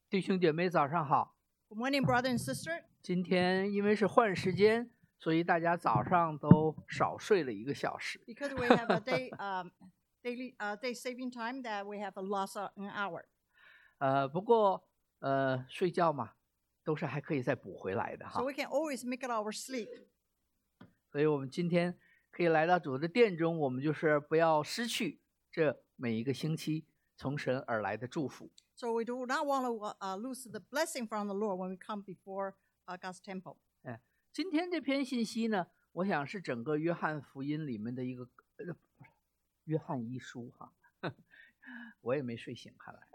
弟兄姐妹早上好。 Good morning, brother and sister. 今天因为是换时间，所以大家早上都少睡了1个小时。 Because we have a day saving time that we have lost an hour. 不过睡觉嘛，都是还可以再补回来的 So 哈。 we can always make it our sleep. 所以我们今天可以来到主的殿中，我们就是不要失去这每一个星期从神而来的祝福。 So we do not want to lose the blessing from the Lord when we come before God's temple. 今天这篇信息呢，我想是整个约翰福音里面的一个约翰一书哈。我也没睡醒，看来。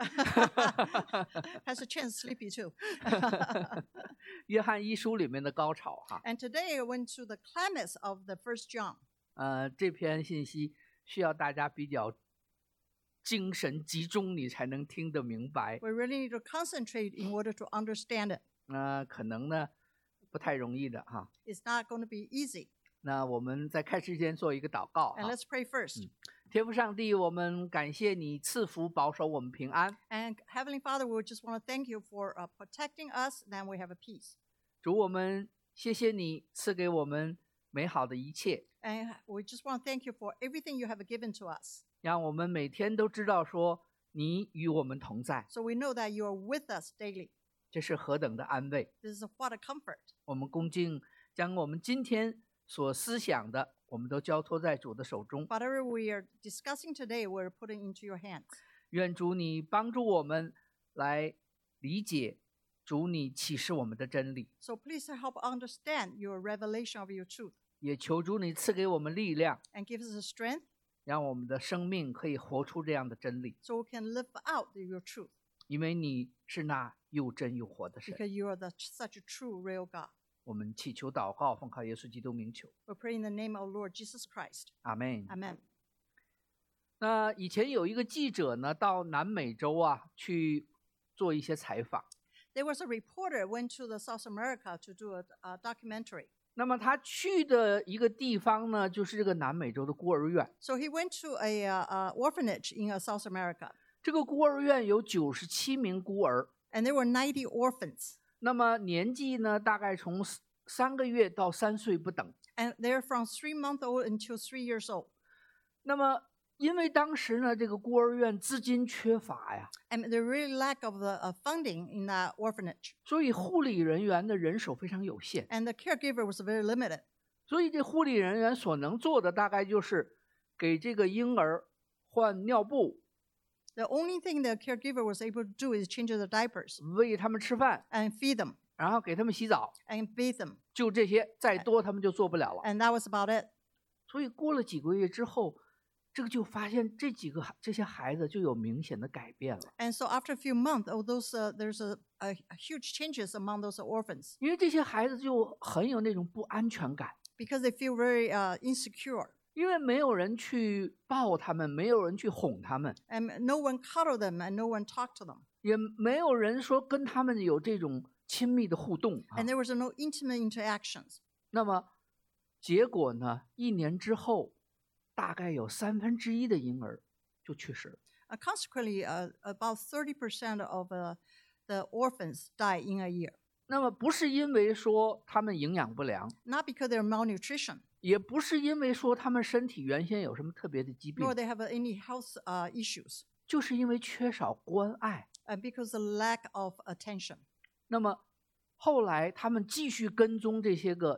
Has a chance sleepy too. 约翰一书里面的高潮哈。 And today I went to the climax of the First John. 这篇信息需要大家比较精神集中，你才能听得明白。 We really need to concentrate in order to understand it. 可能呢不太容易的哈。 It's not going to be easy. 那我们在开始之前做一个祷告 And 哈。 let's pray first. 天父上帝，我们感谢你赐福保守我们平安。 And Heavenly Father, we just want to thank you for protecting us, then we have a peace. 主，我们谢谢你赐给我们美好的一切， And we just want to thank you for everything you have given to us. 让我们每天都知道说你与我们同在， So we know that you are with us daily. 这是何等的安慰。 This is what a comfort. 我们恭敬将我们今天所思想的，我们都交托在主的手中。 Whatever we are discussing today, we're putting into your hands. 愿主你帮助我们来理解主你启示我们的真理， So please help understand your revelation of your truth 也求主你赐给我们力量， and give us the strength 让我们的生命可以活出这样的真理， so we can live out your truth 因为你是那又真又活的神。 because you are such a true, real God. 我们祈求祷告，奉靠耶稣基督名求， We pray in the name of Lord Jesus Christ. 阿门。 Amen. 那以前有一个记者呢，到南美洲啊去做一些采访。 There was a reporter went to the South America to do a documentary. 那么他去的一个地方呢，就是这个南美洲的孤儿院。 So he went to a orphanage in South America, 这个孤儿院有97名孤儿， and there were 90 orphans. 那么年纪呢，大概从3个月到3岁不等。 And they're from 3 months old until 3 years old. 那么因为当时呢，这个孤儿院资金缺乏呀， And they really lack of the funding in that orphanage. 所以护理人员的人手非常有限。 And the caregiver was very limited. 所以这护理人员所能做的大概就是给这个婴儿换尿布， The only thing the caregiver was able to do is change the diapers 喂他们吃饭， and feed them 然后给他们洗澡， and bathe them. 就这些，再多他们就做不了了。 And that was about it. 所以过了几个月之后，这个就发现这些孩子就有明显的改变了， And so after a few months, there's a huge changes among those orphans 因为这些孩子就很有那种不安全感， because they feel very insecure. 因为没有人去抱他们，没有人去哄他们， And no one cuddled them and no one talked to them. 也没有人说跟他们有这种亲密的互动啊 And there was no intimate interactions. 那么结果呢？1年之后，大概有1/3的婴儿就去世了。 Consequently, about 30% of the orphans die in a year. 那么不是因为说他们营养不良， Not because they're malnutrition, 也不是因为说他们身体原先有什么特别的疾病 nor，they have any health issues, 就是因为缺少关爱。 and because the lack of attention. 那么后来他们继续跟踪这些个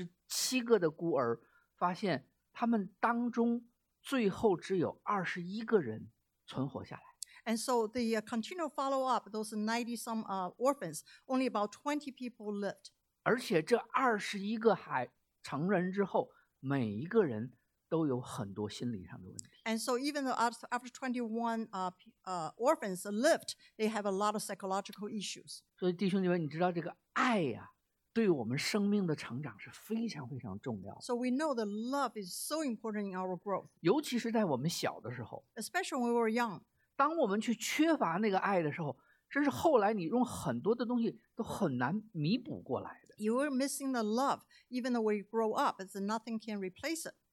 97个的孤儿，发现他们当中最后只有21个人存活下来。 And so the continual follow-up, those 90-some orphans, only about 20 people lived. 而且这21个成人之后，每一个人都有很多心理上的问题。 And so even though after 21 orphans lived, they have a lot of psychological issues. 所以弟兄姐妹，你知道这个爱呀，对我们生命的成长是非常非常重要的， So we know that love is so important in our growth, 尤其是在我们小的时候， especially when we were young. 当我们去缺乏那个爱的时候，甚至后来你用很多的东西都很难弥补过来的。 You were missing the love, even though we grow up, it's nothing can replace it.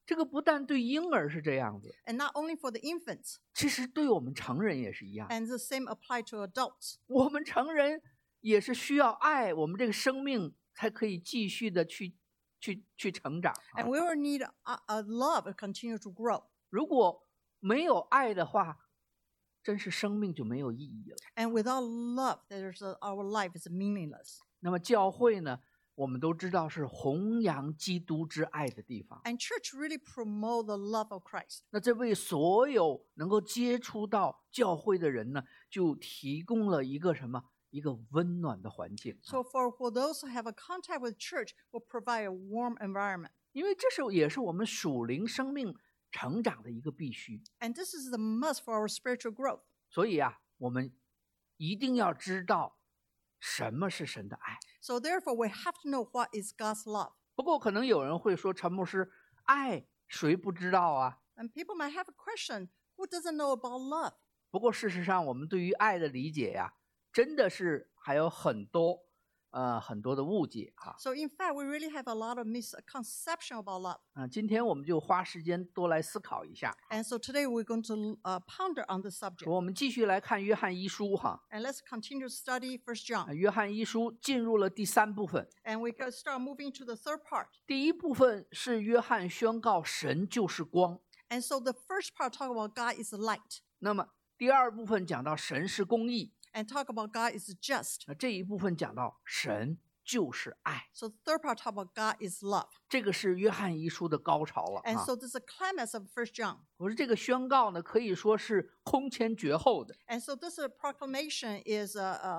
这个不但对婴儿是这样子， And not only for the infants, 其实对我们成人也是一样。 and the same apply to adults. 我们成人也是需要爱，我们这个生命才可以继续的去成长。 And we will need a love to continue to grow. 如果没有爱的话，真是生命就没有意义了。 And without love, our life is meaningless. 那么教会呢，我们都知道是弘扬基督之爱的地方。 And church really promote the love of Christ. 那这为所有能够接触到教会的人呢，就提供了一个什么？一个温暖的环境。 So for those who have a contact with church, will provide a warm environment. 因为这也是我们属灵生命成长的一个必须。 And this is the must for our spiritual growth. 所以啊，我们一定要知道什么是神的爱。 So therefore, we have to know what is God's love. 不过可能有人会说，陈牧师，爱谁不知道啊？ And people might have a question, who doesn't know about love? 不过事实上，我们对于爱的理解呀，真的是还有很多的误解啊。 So in fact, we really have a lot of misconception about love. 今天我们就花时间多来思考一下。 And so today we're going to ponder on the subject. 我们继续来看约翰一书哈。 And let's continue to study 1 John. 约翰一书进入了第3部分。 And we can start moving to the third part. 第一部分是约翰宣告神就是光。 And so the first part talk about God is light. 那么第2部分讲到神是公义。 And talk about God is just. 那这一部分讲到神就是爱。 So the third part talk about God is love. 这个是约翰一书的高潮了 And 啊。 so this is a climax of 1 John. 我说这个宣告呢，可以说是空前绝后的， And so this proclamation is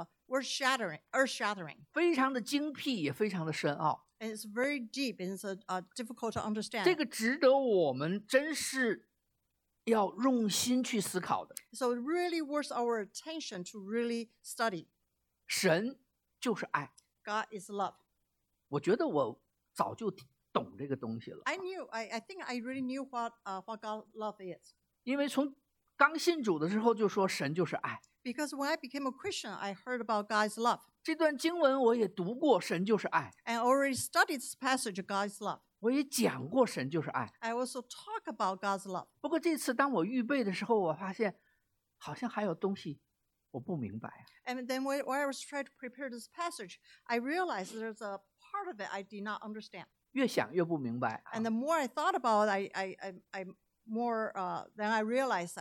earth-shattering. 非常的精辟，也非常的深奥。 And it's very deep and it's difficult to understand. 这个值得我们真是要用心去思考的。 So it really worth our attention to really study. 神就是爱， God is love. 我觉得我早就懂这个东西了， I think I really knew what God love is. 因为从刚信主的时候就说神就是爱。 Because when I became a Christian, I heard about God's love. 这段经文我也读过，神就是爱， And I already studied this passage of God's love. 我也讲过神就是爱。 I also talk about God's love. 不过这次当我预备的时候，我发现好像还有东西我不明白啊。 And then when I was trying to prepare this passage, I realized there's a part of it I did not understand. 越想越不明白啊 And the more I thought about it, I more then I realized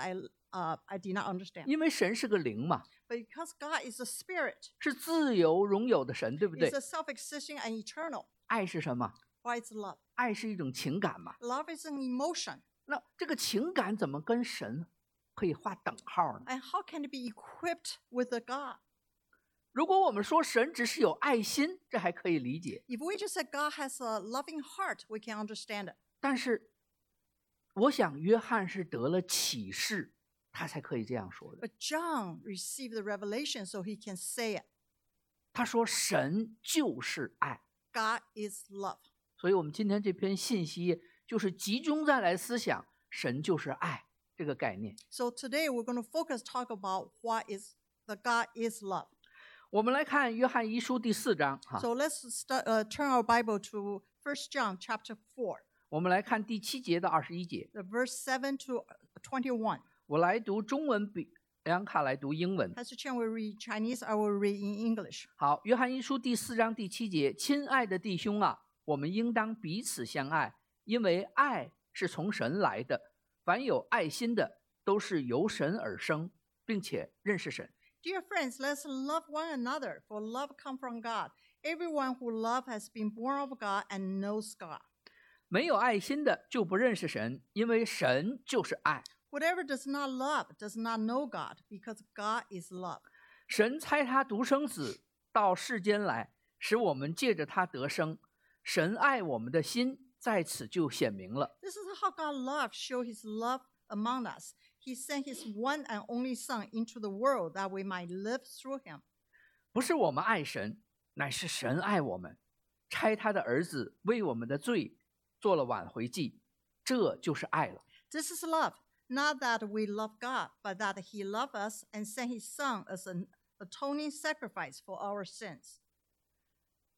I did not understand. 因为神是个灵嘛， But because God is a spirit, 是自由荣有的神，对不 He's 对？ a self-existing and eternal. 爱是什么？ What is love? 爱是一种情感嘛。 Love is an emotion. 那这个情感怎么跟神可以画等号呢？ And how can it be equipped with a God? 如果我们说神只是有爱心，这还可以理解。 If we just said God has a loving heart, we can understand it. 但是，我想约翰是得了启示，他才可以这样说的。 But John received the revelation so he can say it. 他说神就是爱。 God is love. 所以我们今天这篇信息就是集中再来思想神就是爱这个概念。 So today we're going to talk about what is the God is love. 我们来看约翰一书第4章哈， So let's turn our Bible to 1 John chapter 4, 我们来看第7节到21节。 the verse 7 to 21. 我来读中文，比梁卡来读英文。 Pastor Chen will read Chinese, I will read in English. 好，约翰一书第4章第7节，亲爱的弟兄啊，我们应当彼此相爱，因为爱是从神来的。凡有爱心的，都是由神而生，并且认识神。 Dear friends, let's love one another, for love comes from God. Everyone who loves has been born of God and knows God. 没有爱心的就不认识神，因为神就是爱。 Whoever does not love does not know God, because God is love. 神差他独生子到世间来，使我们借着他得生。神爱我们的心在此就显明了。 This is how God loved, show his love among us. He sent his one and only Son into the world that we might live through him. 不是我们爱神，乃是神爱我们，差他的儿子为我们的罪做了挽回祭，这就是爱了。 This is love, not that we love God, but that he loved us and sent his Son as an atoning sacrifice for our sins.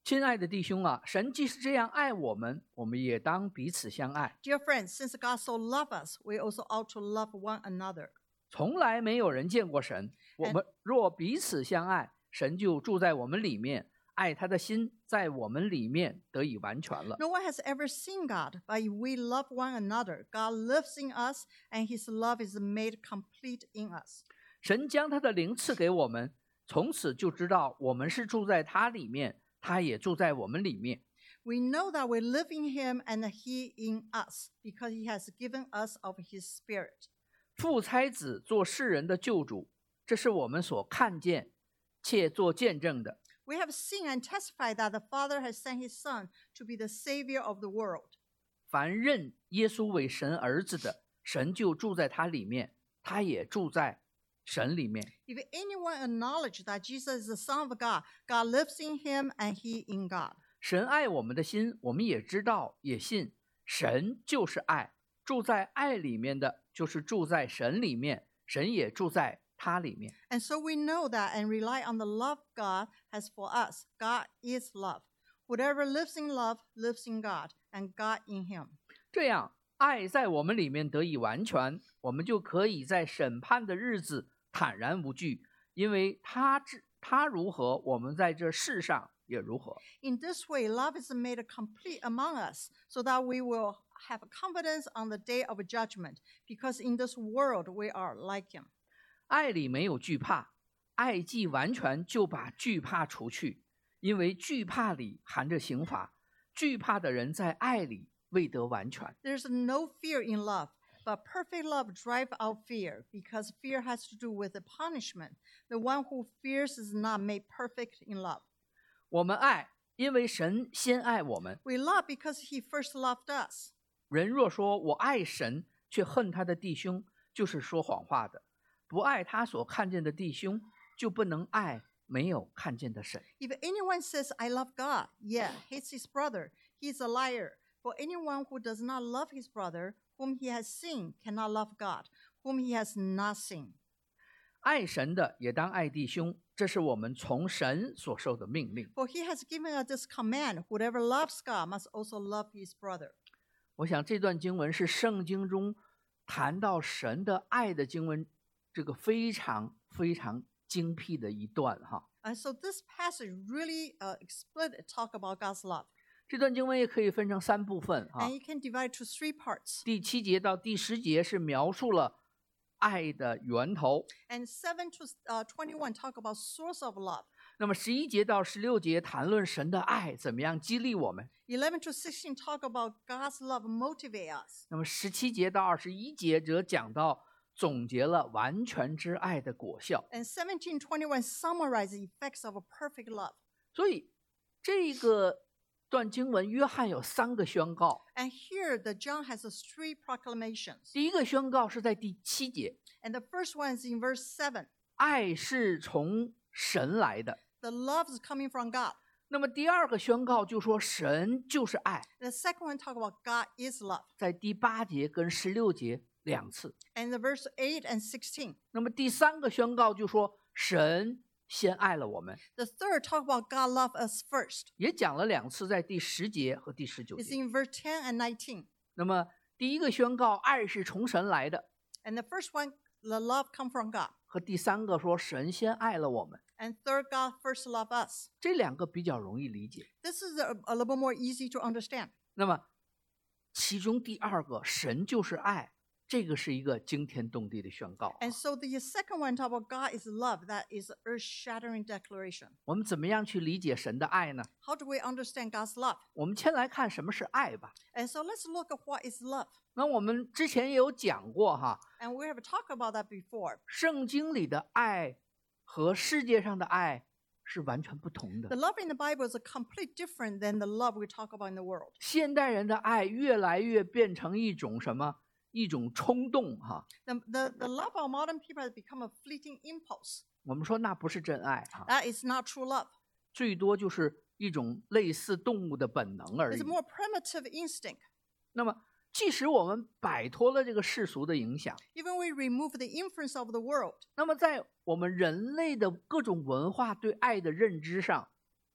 亲爱的弟兄啊，神既是这样爱我们，我们也当彼此相爱。 Dear friends, since God so loved us, we also ought to love one another. 从来没有人见过神，我们若彼此相爱，神就住在我们里面，爱他的心在我们里面得以完全了。 No one has ever seen God, but if we love one another, God lives in us, and his love is made complete in us. 神将他的灵赐给我们，从此就知道我们是住在他里面，他也住在我们里面。 We know that we live in him and he in us, because he has given us of his spirit. 父差子做世人的救主，这是我们所看见且做见证的。 We have seen and testified that the Father has sent his Son to be the Savior of the world. 凡认耶稣为神儿子的，神就住在他里面，他也住在神里面。 If anyone acknowledges that Jesus is the Son of God, God lives in him and he in God. 神爱我们的心，我们也知道也信，神就是爱，住在爱里面的，就是住在神里面，神也住在他里面。 And so we know that and rely on the love God has for us. God is love. Whoever lives in love lives in God, and God in him. 这样，爱在我们里面得以完全，我们就可以在审判的日子坦然无惧，因为他如何，我们在这世上也如何。 In this way, love is made complete among us, so that we will have confidence on the day of judgment, because in this world we are like him. 爱里没有惧怕，爱既完全，就把惧怕除去，因为惧怕里含着刑罚，惧怕的人在爱里未得完全。 There's no fear in love, but perfect love drives out fear, because fear has to do with the punishment. The one who fears is not made perfect in love. 我们爱，因为神先爱我们。 We love because he first loved us. 人若说我爱神，却恨他的弟兄，就是说谎话的。不爱他所看见的弟兄，就不能爱没有看见的神。 If anyone says, I love God, yet hates his brother, he is a liar. For anyone who does not love his brother, whom he has seen, cannot love God, whom he has not seen. 爱神的也当爱弟兄，这是我们从神所受的命令。 For he has given us this command, whoever loves God must also love his brother. 我想这段经文是圣经中谈到神的爱的经文，这个非常非常精辟的一段哈。 And so this passage really explicitly talk about God's love. 这段经文也可以分成3部分哈 And。you can divide to 3 parts. 第7节到第10节是描述了爱的源头， And 7 to 21 talk about source of love. 那么11节到16节谈论神的爱怎么样激励我们， 11 to 16 talk about God's love motivate us. 那么17节到21节则讲到总结了完全之爱的果效。 And 17:21 summarize the effects of a perfect love. 所以这个段经文，约翰有3个宣告。 And here the John has 3 proclamations. 第一个宣告是在第7节， And the first one is in verse 7. 爱是从神来的。 The love is coming from God. 那么第二个宣告就说神就是爱， The second one talk about God is love. 在第8节跟16节2次。 And the verse 8 and 16. 那么第3个宣告就说神先爱了我们， The third talk about God love us first. 也讲了2次，在第10节和第19 It's 节。 in verse 10 and 19. 那么第一个宣告爱是从神来的， And the first one, the love come from God. 和第3个说神先爱了我们， And third, God first love us. 这2个比较容易理解。 This is a little bit more easy to understand. 那么其中第2个神就是爱，这个是一个惊天动地的宣告。 And so the second one talk about God is love. That is earth-shattering declaration. 我们怎么样去理解神的爱呢？ How do we understand God's love? 我们先来看什么是爱吧。 And so let's look at what is love. 那我们之前也有讲过哈， And we have talked about that before. 圣经里的爱和世界上的爱是完全不同 The 的。 love in the Bible is a complete different than the love we talk about in the world. 现代人的爱越来越变成一种什么？一种冲动哈。 The love of modern people has become a fleeting impulse. 我们说那不是真爱哈， That is not true love. 最多就是一种类似动物的本能而 It's 已 a。more primitive instinct. 那么，即使我们摆脱了这个世俗的影响， Even we remove the influence of the world, 那么在我们人类的各种文化对爱的认知上，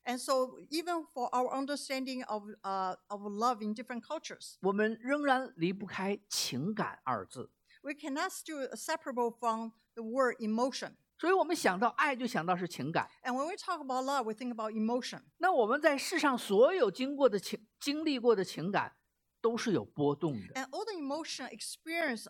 And so, even for our understanding of love in different cultures, 我们仍然离不开情感二字。 we cannot still separable from the word emotion. 所以我们想到爱就想到是情感。 And when we talk about love, we think about emotion. 那我们在世上所有经历过的情感都是有波动的， And all the emotion experienced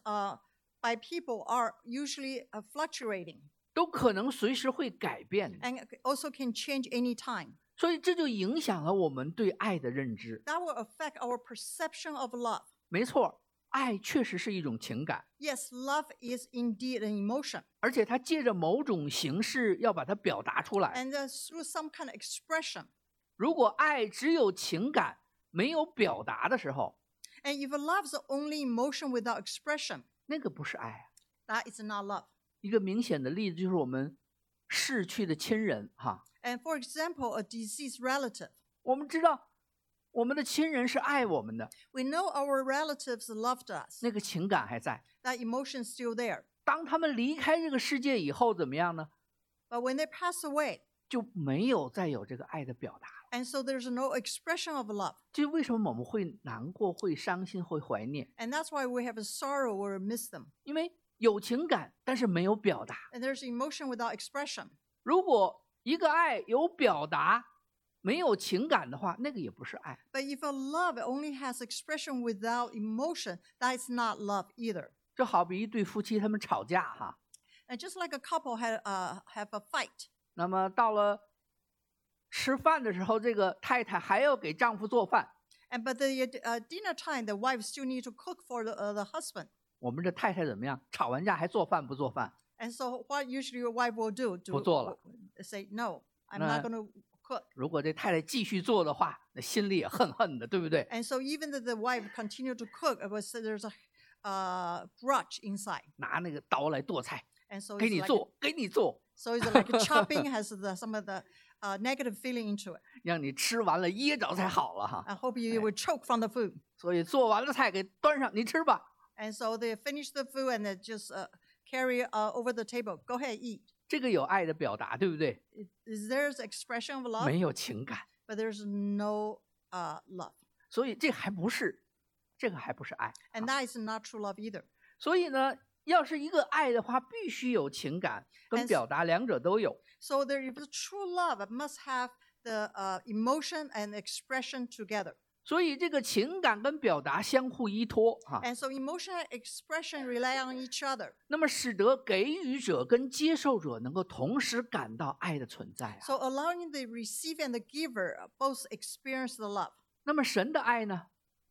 by people are usually fluctuating 都可能随时会改变的。 and also can change any time. 所以这就影响了我们对爱的认知。 That will affect our perception of love. 没错，爱确实是一种情感， Yes, love is indeed an emotion. 而且它借着某种形式要把它表达出来。 And through some kind of expression. 如果爱只有情感没有表达的时候， And if love is only emotion without expression, 那个不是爱。 that is not love. 一个明显的例子就是我们逝去的亲人哈， And for example, a deceased relative. 我们知道我们的亲人是爱我们的， We know our relatives loved us. 那个情感还在。 That emotion is still there. 当他们离开这个世界以后，怎么样呢？ But when they pass away, 就没有再有这个爱的表达了。 and so there's no expression of love. 这为什么我们会难过、会伤心、会怀念？ And that's why we have a sorrow or miss them. 因为有情感，但是没有表达。 And there's emotion without expression. 如果一个爱有表达，没有情感的话，那个也不是爱。 But if a love only has expression without emotion, that is not love either. 就好比一对夫妻他们吵架哈， And just like a couple have a fight, 那么到了吃饭的时候，这个太太还要给丈夫做饭。 but the dinner time, the wife still need to cook for the husband. 我们这太太怎么样？吵完架还做饭不做饭？ And so what usually your wife will do 不做了。 say, no, I'm 那- not going to cook. 如果这太太继续做的话，那心里也恨恨的，对不对？ And so even though the wife continued to cook, it was there's a grudge inside. 拿那个刀来剁菜， And so 给 it's 你 like 做，给你做， so it's like chopping has some of the negative feeling into it. 让你吃完了噎着才好了哈。 I hope you will choke from the food. 所以做完了菜给端上，你吃吧。 And so they finish the food and they just carry over the table. Go ahead, eat. 这个有爱的表达，对不对？ Is there's expression of love, 没有情感， but there's no love. 所以这还不是，这个还不是爱。 And that is not true love either. 所以呢，要是一个爱的话，必须有情感跟 And- 表达，两者都有。 So there is true love. It must have the emotion and expression together. 所以这个情感跟表达相互依托哈， And so emotion and expression rely on each other. 那么使得给予者跟接受者能够同时感到爱的存在啊。 So allowing the receiver and the giver both experience the love. 那么神的爱呢？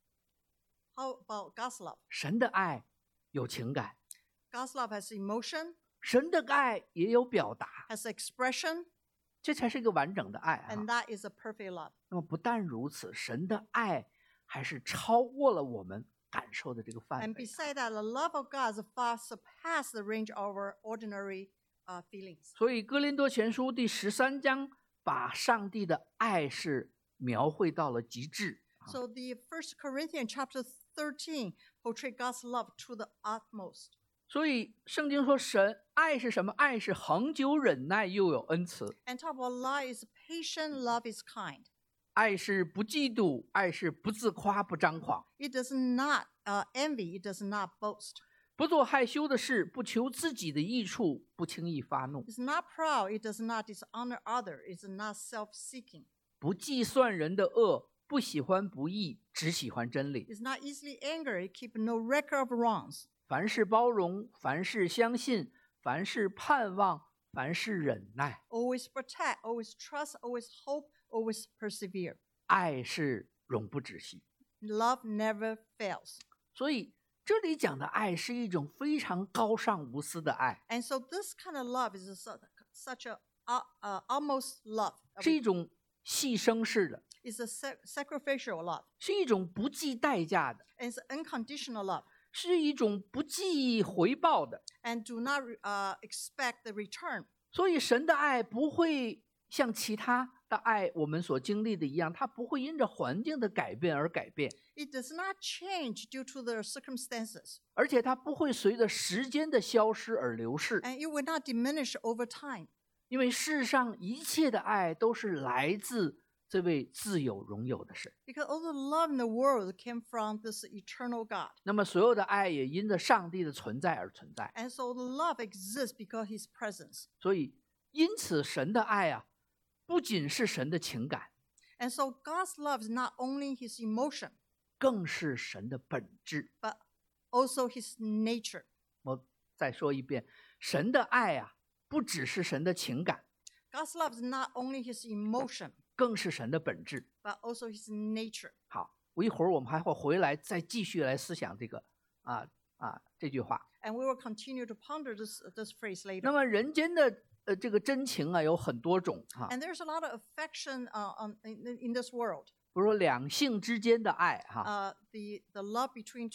How about God's love? 神的爱有情感， God's love has emotion, 神的爱也有表达， has expression, 这才是一个完整的爱啊。 and that is a perfect love. 那么不但如此，神的爱还是超过了我们感受的这个范 And 围。 beside that, the love of God far surpasses the range of our ordinary feelings. 所以哥林多前书第13章把上帝的爱是描绘到了极致。 So the 1 Corinthians chapter 13 portray God's love to the utmost. 所以圣经说神爱是什么？爱是恒久忍耐，又有恩慈； And talk about love is patient, love is kind. 爱是不嫉妒，爱是不自夸，不张狂， It does not envy, it does not boast. 不做害羞的事，不求自己的益处，不轻易发怒， It's not proud, it does not dishonor other, it's not self-seeking. 不计算人的恶，不喜欢不义，只喜欢真理。 It's not easily angered, it keeps no record of wrongs. 凡事包容，凡事相信，凡事盼望，凡事忍耐。 Always protect, always trust, always hope, always persevere. 爱是永不止息。 Love never fails. 所以这里讲的爱是一种非常高尚无私的爱， And so this kind of love is such a almost love. 是一种牺牲式的， It's a sacrificial love. 是一种不计代价的， And it's unconditional love. 是一种不计回报的。 And do not expect the return. 所以神的爱不会像其他的爱我们所经历的一样，它不会因着环境的改变而改变， It does not change due to the circumstances. 而且它不会随着时间的消失而流逝。 And it will not diminish over time. 因为世上一切的爱都是来自这位自有荣有的神。 Because all the love in the world came from this eternal God. 那么所有的爱也因着上帝的存在而存在。 And so the love exists because his presence. 所以因此神的爱啊，不仅是神的情感， And so God's love is not only his emotion, 更是神的本质。 but also his nature. 我再说一遍，神的爱啊，不只是神的情感， God's love is not only his emotion, 更是神的本质。 but also his nature. 好，一会儿我们还会回来再继续来思想这个这句话。 And we will continue to ponder this phrase 那 later. 么人间的这个真情啊有很多种哈， And there's a lot of affection in this world. 比如说两性之间的爱哈， The love between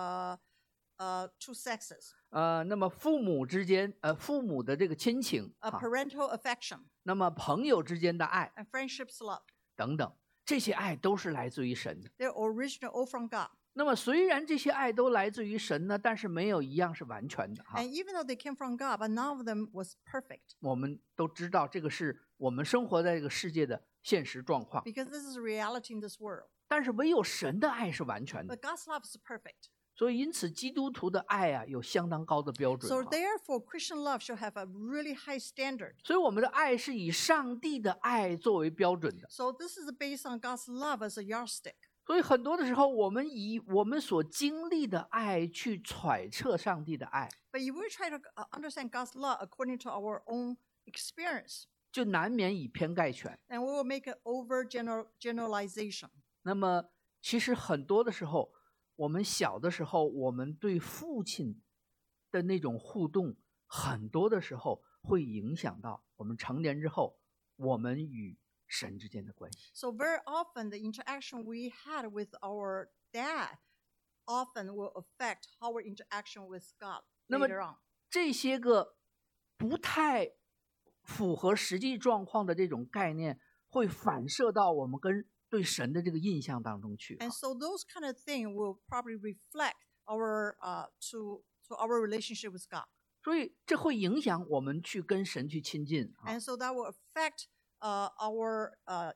two sexes, 那么父母之间父母的这个亲情 a 哈， parental affection, 那么朋友之间的爱 and friendship's love. 等等，这些爱都是来自于神的。 They're original all from God. 那么虽然这些爱都来自于神呢，但是没有一样是完全的哈。 And even though they came from God, but none of them was perfect. 我们都知道这个是我们生活在这个世界的现实状况， Because this is reality in this world. 但是唯有神的爱是完全的。 But God's love is perfect. 所以因此基督徒的爱啊有相当高的标准 So 哈。 therefore, Christian love should have a really high standard. 所以我们的爱是以上帝的爱作为标准的。 So this is based on God's love as a yardstick. 所以很多的时候，我们以我们所经历的爱去揣测上帝的爱， But if we try to understand God's love according to our own experience, 就难免以偏概全。 then we will make an overgeneralization. 那么其实很多的时候，我们小的时候，我们对父亲的那种互动，很多的时候会影响到我们成年之后，我们与神之间的关系。 So very often the interaction we had with our dad often will affect our interaction with God 那么 later on. 这些个不太符合实际状况的这种概念，会反射到我们跟对神的这个印象当中去。 And so those kind of things will probably reflect our to our relationship with God. 所以这会影响我们去跟神去亲近啊。 And so that will affect our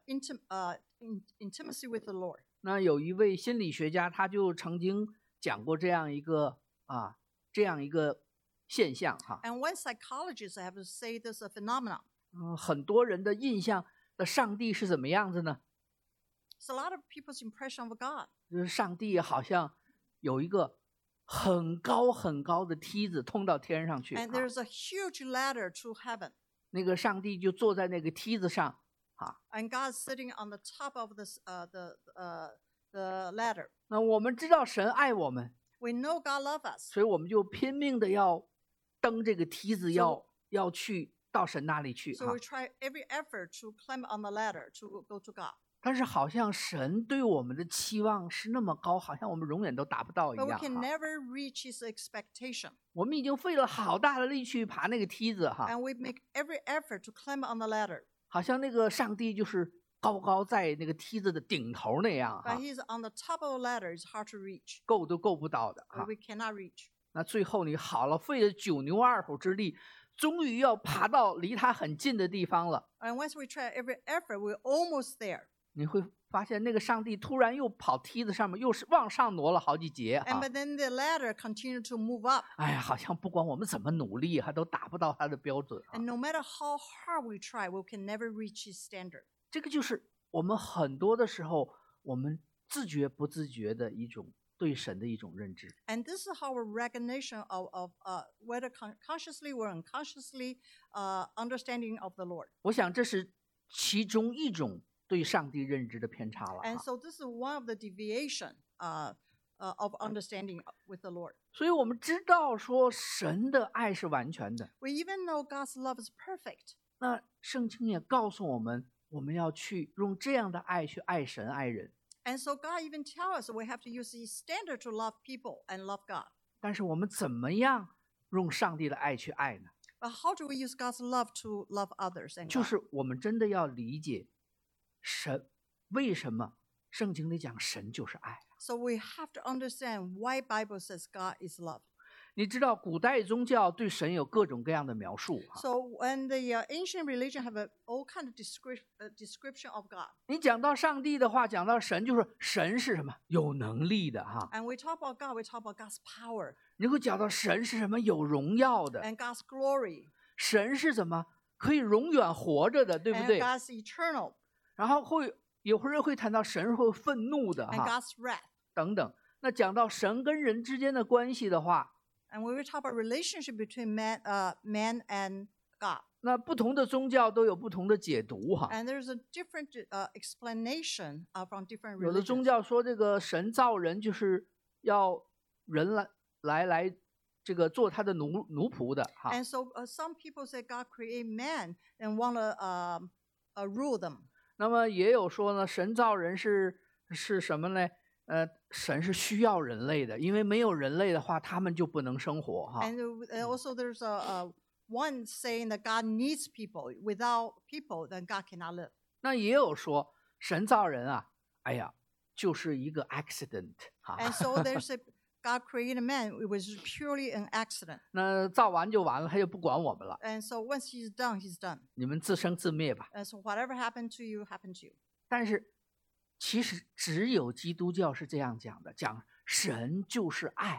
intimacy with the Lord. 那有一位心理学家，他就曾经讲过这样一个现象哈。 And one psychologist, I have to say, this a phenomenon. 很多人的印象的上帝是怎么样子呢？ It's a lot of people's impression of God. 就是上帝好像有一个很高很高的梯子通到天上去， And there's a huge ladder to heaven. 那个上帝就坐在那个梯子上啊。 And God's sitting on the top of this the ladder. 那我们知道神爱我们， We know God loves us. 所以我们就拼命的要登这个梯子，要去到神那里去 So 啊 we。try every effort to climb on the ladder to go to God. 但是好像神对我们的期望是那么高，好像我们永远都达不到一 But we 样 can 哈。 never reach his expectation. 我们已经费了好大的力去爬那个梯子哈， And we make every effort to climb on the ladder. 好像那个上帝就是高高在那个梯子的顶头那样 But 哈， he's on the top of the ladder. It's hard to reach. 够都够不到的 Or 哈。 we cannot reach. 那最后你好了，费了九牛二虎之力，终于要爬到离他很近的地方了。 And once we try every effort, we're almost there. 你会发现那个上帝突然又跑梯子上面，又是往上挪了好几节 And 哈。 but then the ladder continued to move up. 哎呀，好像不管我们怎么努力，还都达不到他的标准啊 And。no matter how hard we try, we can never reach his standard. 这个就是我们很多的时候，我们自觉不自觉的一种对神的一种认知。 And this is our recognition of whether consciously or unconsciously understanding of the Lord. 我想这是其中一种对上帝认知的偏差了 And 哈。 so this is one of the deviation of understanding with the Lord. 所以我们知道说神的爱是完全的， We even know God's love is perfect. 那圣经也告诉我们，我们要去用这样的爱去爱神爱人。 And so God even tells us we have to use His standard to love people and love God. 但是我们怎么样用上帝的爱去爱呢？ But how do we use God's love to love others and 就 God? 是我们真的要理解神为什么圣经里讲神就是爱。 So we have to understand why Bible says God is love. 你知道古代宗教对神有各种各样的描述哈。 So when the ancient religion have all kind of description of God, 你讲到上帝的话，讲到神，就是神是什么？有能力的哈。 and we talk about God, we talk about God's power 你会讲到神是什么？有荣耀的。 and God's glory 神是怎么可以永远活着的，对不 and 对？ God's eternal 然后有人会谈到神会愤怒的 and 哈， God's wrath. 等等。那讲到神跟人之间的关系的话， And when we talk about relationship between man and God, 那不同的宗教都有不同的解读哈。 and there's a different explanation from different 有的宗 religions. 教说这个神造人就是要人来这个做他的奴仆的哈。 And so some people say God create man and want to rule them. 那么也有说呢，神造人是什么呢？神是需要人类的，因为没有人类的话，他们就不能生活哈。 And also there's one saying that God needs people. Without people, then God cannot live. 那也有说神造人啊，哎呀，就是一个 accident 哈。 And so there's a God created man. It was purely an accident. 那造完就完了，他就不管我们了， And so once he's done, he's done. 你们自生自灭吧。 And so whatever happened to you, happened to you. 但是其实只有基督教是这样讲的，讲神就是爱。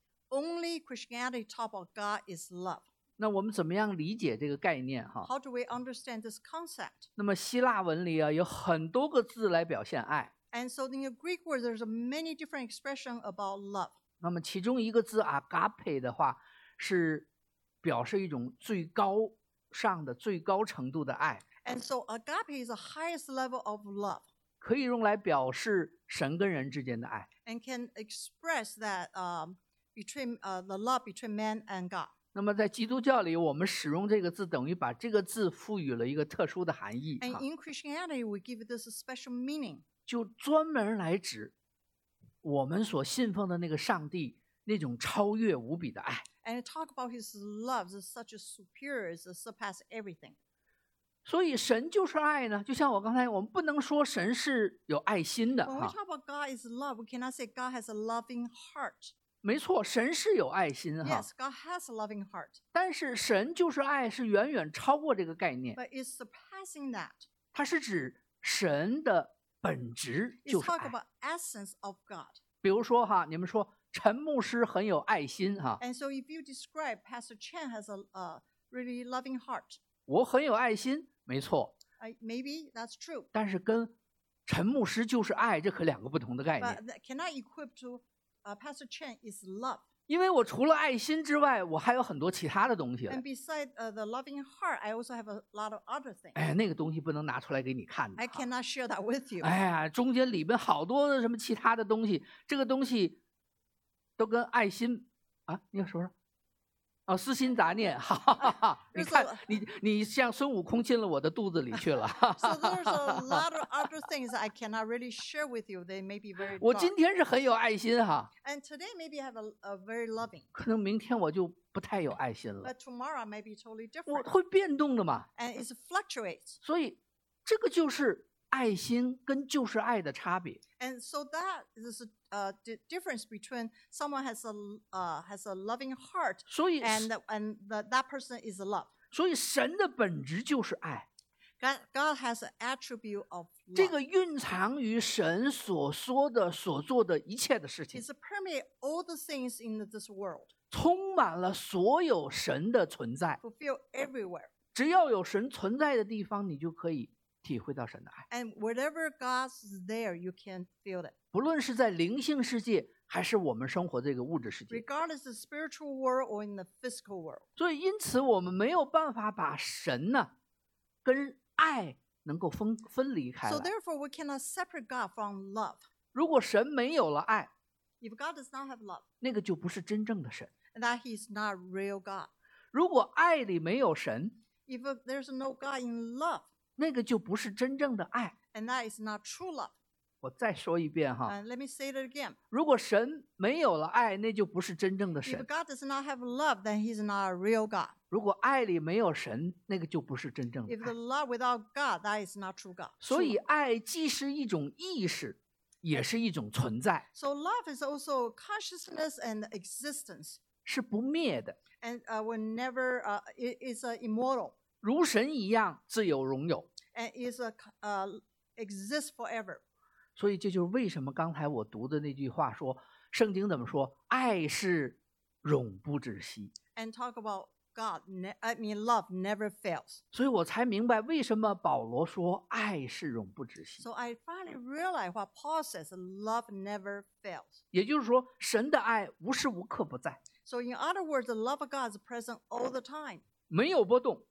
Only Christianity talk about God is love. 那我们怎么样理解这个概念哈？ How do we understand this concept? 那么希腊文里啊有很多个字来表现爱， And so in the Greek word, there's many different expressions about love. 那么其中一个字 agape 的话是表示一种最高上的最高程度的爱， And so agape is the highest level of love 可以用来表示神跟人之间的爱。 and can express that between the love between man and God. 那么在基督教里，我们使用这个字，等于把这个字赋予了一个特殊的含义 And 哈， in Christianity, we give this a special meaning. 就专门来指我们所信奉的那个上帝那种超越无比的爱。 And talk about his love is such a superior, it surpass everything. 所以神就是爱呢，就像我刚才，我们不能说神是有爱心的 When we 哈， talk about God is love, we cannot say God has a loving heart. 没错，神是有爱心哈， Yes, God has a loving heart, 但是神就是爱是远远超过这个概念， but it's surpassing that. 它是指神的本质 It's 就是 talk 爱。 about essence of God. 比如说哈，你们说陈牧师很有爱心哈， And so if you describe Pastor Chen has a really loving heart, 我很有爱心，没错， maybe that's true. 但是跟陈牧师就是爱，这可两个不同的概 But 念。 that cannot equip to Pastor Chen is love. 因为我除了爱心之外，我还有很多其他的东西了 And。beside the loving heart, I also have a lot of other things. 哎，那个东西不能拿出来给你看的 I 哈。 cannot share that with you. 哎呀，中间里边好多的什么其他的东西，这个东西都跟爱心啊，你要说说。哦，私心杂念，哈哈哈哈！你看，你像孙悟空进了我的肚子里去了。 So there's a lot of other things I cannot really share with you. They may be very 我 dark. 今天是很有爱心哈， And today maybe I have a very loving. 可能明天我就不太有爱心了， But tomorrow I may be totally 我 different. 会变动的嘛。 And it fluctuates. 所以这个就是爱心跟就是爱的差别。 And so that is the difference between someone has a loving heart 所以 and that person is love. 所以神的本质就是爱， God has an attribute of 这 love. 个蕴藏于神所说的所做的一切的事情， It's permeate all the things in this world, 充满了所有神的存在。 fulfill everywhere. 只要有神存在的地方，你就可以体会到神的爱。 And wherever God's there, you can feel it. 不论是在灵性世界，还是我们生活这个物质世界。 Regardless the spiritual world or in the physical world. 所以，因此我们没有办法把神呢跟爱能够分离开 So 来。 therefore, we cannot separate God from love. 如果神没有了爱， If God does not have love, 那个就不是真正的神。 that He is not real God. 如果爱里没有神， If there's no God in love, 那个就不是真正的爱。 and that is not true love. 我再说一遍哈， And let me say it again. 如果神没有了爱，那就不是真正的 If 神； God does not have love, then He's not a real God. 如果爱里没有神，那个就不是真正的 If the 爱。 love without God, that is not true God. 所 true 以， love. 爱既是一种意识，也是一种存在。 So love is also consciousness and existence. 是不灭的， and will never is immortal 如神一样自有荣有。 and is exists forever. 所以这就是为什么刚才我读的那句话说，圣经怎么说？爱是永不止息。 And talk about God, love never fails. 所以我才明白为什么保罗说爱是永不止息。 So I finally realized what Paul says, love never fails. 也就是说，神的爱无时无刻不在， So in other words, the love of God is present all the time. 没有波动，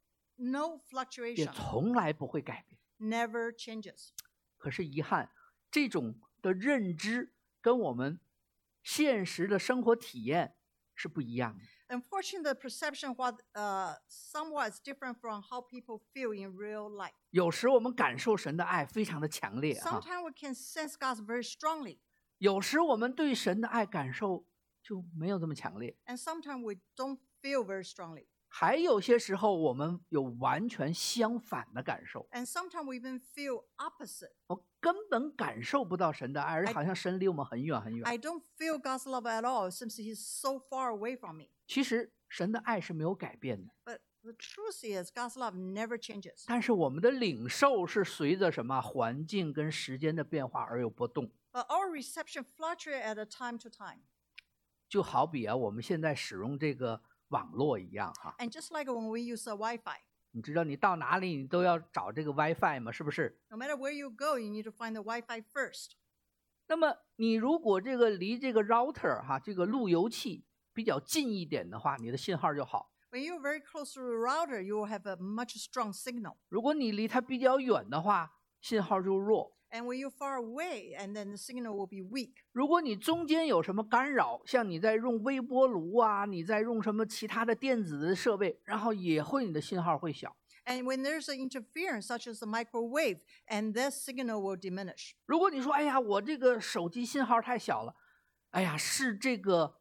No 也 fluctuation, 从来不会改变。 never changes. 可是遗憾，这种的认知跟我们现实的生活体验是不一样的。 Unfortunately, the perception of what somewhat is different from how people feel in real life. 有时我们感受神的爱非常的强烈哈， Sometimes we can sense God very strongly, 有时我们对神的爱感受就没有这么强烈， and sometimes we don't feel very strongly. 还有些时候我们有完全相反的感受， And sometimes we even feel opposite. 我根本感受不到神的爱，而好像神离我们很远很远。 I don't feel God's love at all since He's so far away from me. 其实神的爱是没有改变的， But the truth is, God's love never changes. 但是我们的领受是随着什么环境跟时间的变化而有波动。 But our reception fluctuates at a time to time. 就好比我们现在使用这个网络一样哈， And just like when we use a Wi-Fi, 你知道你到哪里你都要找这个 WiFi 吗？是不是？ no matter where you go, you need to find the Wi-Fi first. 那么你如果这个离这个 router 哈，这个路由器比较近一点的话，你的信号就好。 When you're very close to the router, you will have a much strong signal. 如果你离它比较远的话，信号就弱。 And when you're far away, and then the signal will be weak. 如果你中间有什么干扰，像你在用微波炉啊，你在用什么其他的电子的设备，然后也会你的信号会小。 And when there's an interference, such as the microwave, and that signal will diminish. 如果你说，哎呀，我这个手机信号太小了，哎呀，是这个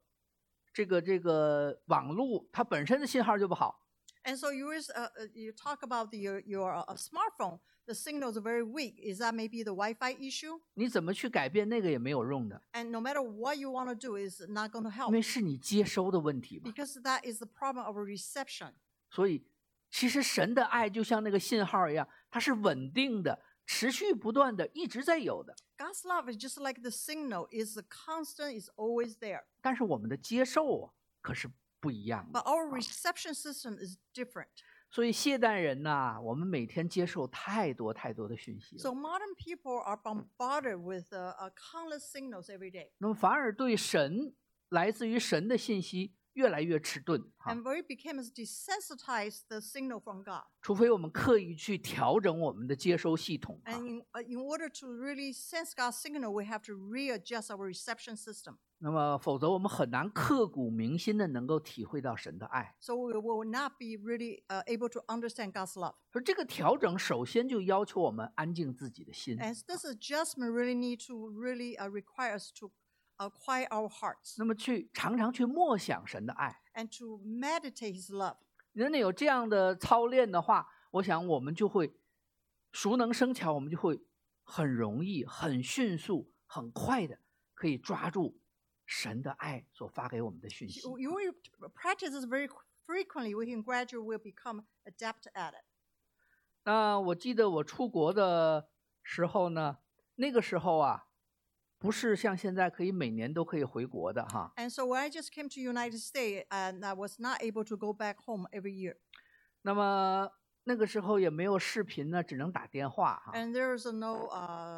网络它本身的信号就不好。 And so you talk about your smartphone, the signal is very weak. Is that maybe the Wi-Fi issue? 你怎么去改变那个也没有用的， And no matter what you want to do, is not going to 因 help 为是你接收的问题嘛。 because that is the problem of a reception. 所以，其实神的爱就像那个信号一样，它是稳定的、持续不断的，一直在有的。 God's love is just like the signal, is constant, is always there. 但是我们的接受可是不一样的。 But our reception system is different. 所以现代人呐，我们每天接受太多太多的讯息了， So modern people are bombarded with countless signals every day. 那么反而对神来自于神的信息越来越迟钝哈。 And we became desensitized the signal from God. 除非我们刻意去调整我们的接收系统啊， And in order to really sense God's signal, we have to readjust our reception system. 那么否则我们很难刻骨铭心的能够体会到神的爱。 So we will not be really able to understand God's love. 而这个调整首先就要求我们安静自己的心。 And this adjustment really need to really require us to quiet our hearts 那么常常去默想神的爱。 and to meditate His love. 人有这样的操练的话，我想我们就会熟能生巧，我们就会很容易、很迅速、很快的可以抓住神的爱所发给我们的讯息。 You will practice this very frequently. We can gradually will become adept at it. 那我记得我出国的时候呢，那个时候啊，不是像现在可以每年都可以回国的哈。 And so when I just came to United States, and I was not able to go back home every year. 那么那个时候也没有视频呢，只能打电话哈。 And there is no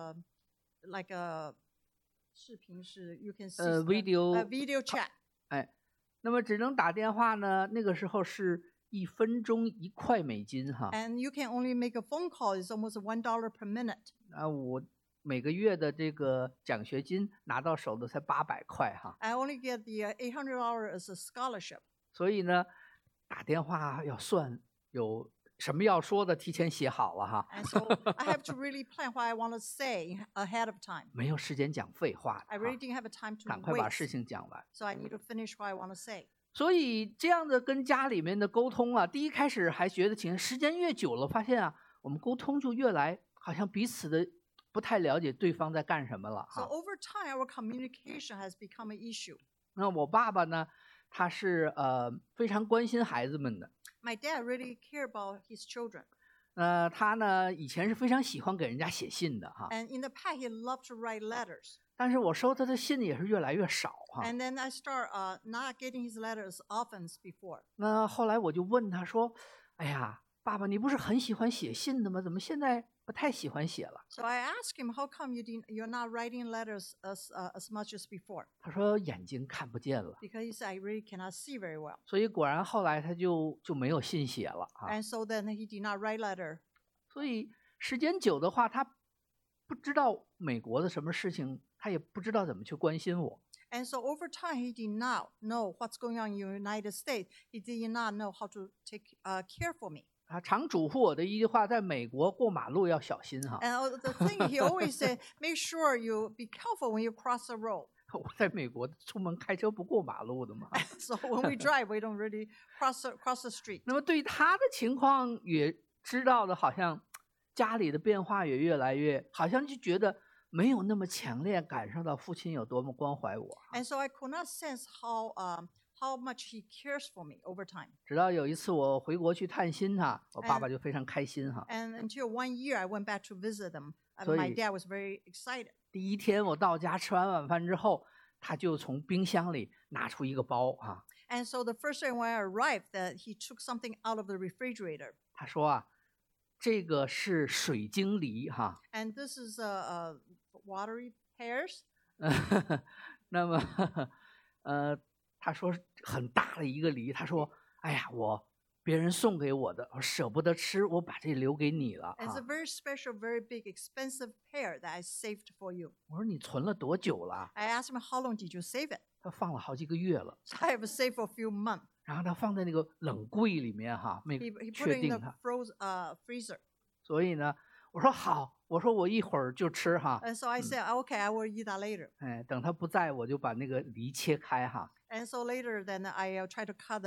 like a 视频是 you can see video chat. 哎，那么只能打电话呢，那个时候是1分钟1块美金哈。 And you can only make a phone call. It's almost $1 per minute. 我每个月的这个奖学金拿到手的才800块哈。 I only get the $800 as a scholarship. 所以呢，打电话要算有什么要说的，提前写好了哈。 And so I have to really plan what I want to say ahead of time. 没有时间讲废话的 I 哈 really didn't have a time to 赶快把 wait. 事情讲完。 So I need to finish what I want to say. 所以这样的跟家里面的沟通啊，第一开始还觉得挺，时间越久了，发现啊，我们沟通就越来好像彼此的不太了解对方在干什么了 So 哈。 over time, our communication has become an issue. 那我爸爸呢， 他是非常关心孩子们的。 My dad really cared about his children. 他呢以前是非常喜欢给人家写信的哈， And in the past, he loved to write letters. 但是我收他的信也是越来越少哈。 And then I start not getting his letters often as before. 那后来我就问他说：“哎呀，爸爸，你不是很喜欢写信的吗？怎么现在不太喜欢写了 So I asked him, how come you're not writing letters as much as before?？” 他说眼睛看不见了， Because he said, I really cannot see very well. 所以果然后来他就没有信写了啊。 And so then he did not write letter. 所以时间久的话，他不知道美国的什么事情，他也不知道怎么去关心我。 And so over time, he did not know what's going on in the United States. He did not know how to take care for me. 他常嘱咐我的一句话，在美国过马路要小心哈。 And the thing he always said, make sure you be careful when you cross the road. 我在美国出门开车不过马路的嘛。 So when we drive, we don't really cross the street. 那么对他的情况也知道的，好像家里的变化也越来越，好像就觉得没有那么强烈感受到父亲有多么关怀我。 And so I could not sense how much he cares for me over time. 直到有一次我回国去探亲他，我爸爸就非常开心哈。 And until 1 year, I went back to visit them. And 所以 my dad was very excited. 第一天我到家吃完晚饭之后，他就从冰箱里拿出一个包啊， And so the first day when I arrived, that he took something out of the refrigerator. 他说啊，这个是水晶梨哈。 And this is watery pears. 那么他说很大的一个梨，他说哎呀，别人送给我的，我舍不得吃，我把这留给你了 And it's 啊 a。very special, very big, expensive pear that I saved for you. 我说你存了多久了？ I asked him, how long did you save it? 他放了好几个月了， So I have saved for a few months. 然后他放在那个冷柜里面哈，没 He put 确 it in 定 the 它。 freezer. 所以呢，我说好，我说我一会儿就吃哈， And so I said, okay, I will eat that later. 哎，等他不在，我就把那个梨切开哈， And so later, then I try to cut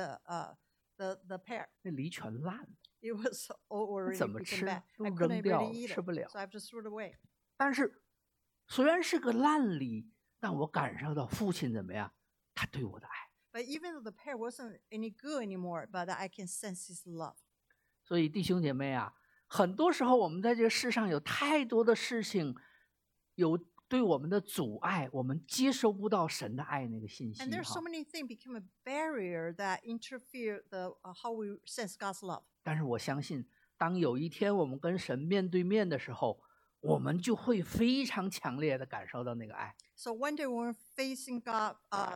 the pear. 那梨全烂了， It was 那 already 怎么 become 吃 bad.？ 都 I 扔 couldn't 掉 really 了， eat 吃不 it, 了。 so I just threw it away. 但是虽然是个烂梨，但我感受到父亲怎么样，他对我的爱。 But even though the pear wasn't any good anymore, but I can sense his love. 所以弟兄姐妹啊，很多时候我们在这个世上有太多的事情，有对我们的阻碍，我们接收不到神的爱那个信息 And there's so 哈。 many things become a barrier that interfere how we sense God's love. 但是我相信，当有一天我们跟神面对面的时候，我们就会非常强烈的感受到那个爱。 So one day when we're facing God,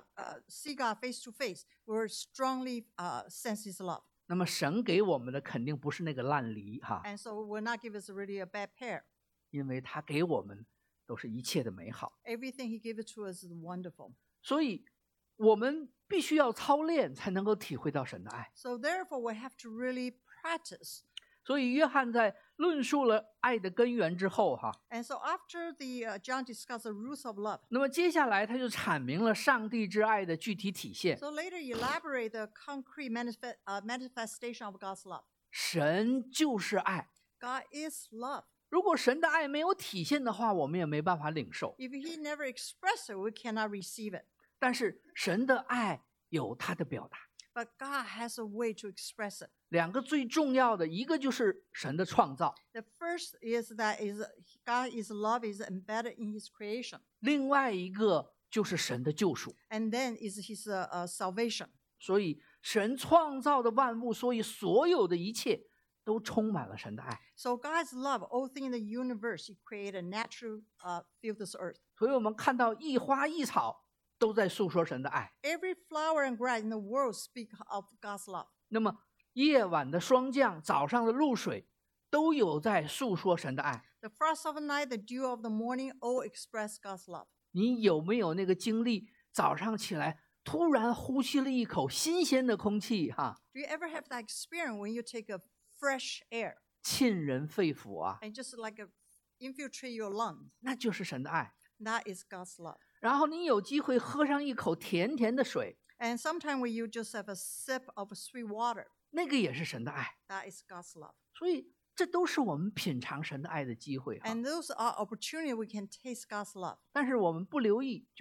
see God face to face, we'll strongly sense His love. 那么神给我们的肯定不是那个烂梨哈， And so will not give us really a bad pear. 因为他给我们都是一切的美好。 Everything He gave it to us is wonderful. 所以我们必须要操练，才能够体会到神的爱。 So therefore, we have to really practice. 所以约翰在论述了爱的根源之后哈， And so after the John discussed the roots of love, 那么接下来他就阐明了上帝之爱的具体体现。 so later elaborate the concrete manifestation of God's love. 神就是爱， God is love. 如果神的爱没有体现的话，我们也没办法领受。 If He never expressed it, we cannot receive it. 但是神的爱有他的表达， But God has a way to express it. 两个最重要的，一个就是神的创造， The first is that God is love is embedded in His creation, 另外一个就是神的救赎。 and then is His salvation. 所以神创造的万物，所以所有的一切都充满了神的爱。 So God's love, all things in the universe, He created natural fill this earth. 所以我们看到一花一草都在诉说神的爱。 Every flower and grass in the world speak of God's love. 那么夜晚的霜降，早上的露水，都有在诉说神的爱。 The frost of the night, the dew of the morning, all express God's love. 你有没有那个经历？早上起来突然呼吸了一口新鲜的空气，哈， Do you ever have that experience when you take a fresh air 沁人肺腑啊， and just like infiltrate your lungs? 那就是神的爱。 That is God's love. 然后你有机会喝上一口甜甜的水， And sometimes when you just have a sip of sweet water, 那个也是神的爱。 that is God's love. 所以这都是我们品尝神的爱的机会哈。 And those are opportunities we can taste God's love. 但是我们不留意，就